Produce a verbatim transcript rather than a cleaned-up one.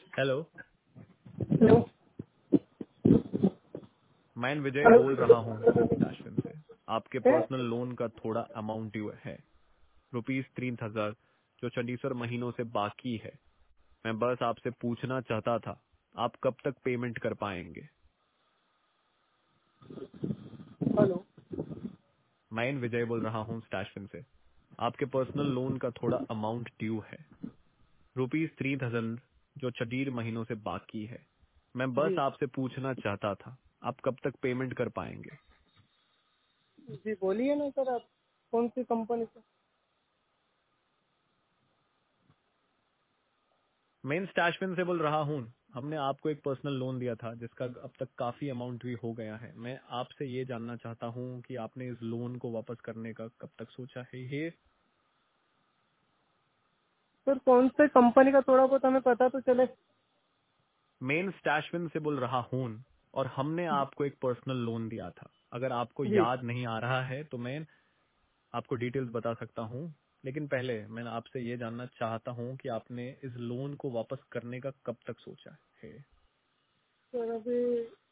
Hello. Hello. मैं विजय hello. बोल रहा हूँ स्टैशविन से। आपके है? पर्सनल लोन का थोड़ा अमाउंट ड्यू है, रुपीज तीन हजार, जो चंडीसर महीनों से बाकी है। मैं बस आपसे पूछना चाहता था, आप कब तक पेमेंट कर पाएंगे? हेलो। मैं विजय बोल रहा हूँ स्टैशविन से। आपके पर्सनल लोन का थोड़ा अमाउंट ड्यू है, रुपीज तीन हजार, जो चटीर महीनों से बाकी है। मैं बस जी आपसे पूछना चाहता था, आप कब तक पेमेंट कर पाएंगे? जी बोलिए ना सर, आप कौन सी कंपनी से? मैं इन स्टैशविन से बोल रहा हूँ। हमने आपको एक पर्सनल लोन दिया था जिसका अब तक काफी अमाउंट भी हो गया है। मैं आपसे ये जानना चाहता हूँ कि आपने इस लोन को वापस करने का कब तक सोचा है। ये सर कौन से कंपनी का थोड़ा बहुत हमें पता तो चले। मेन स्टैशविन से बोल रहा हूँ, और हमने आपको एक पर्सनल लोन दिया था। अगर आपको जी याद नहीं आ रहा है तो मैं आपको डिटेल्स बता सकता हूँ, लेकिन पहले मैं आपसे ये जानना चाहता हूँ कि आपने इस लोन को वापस करने का कब तक सोचा है। सर अभी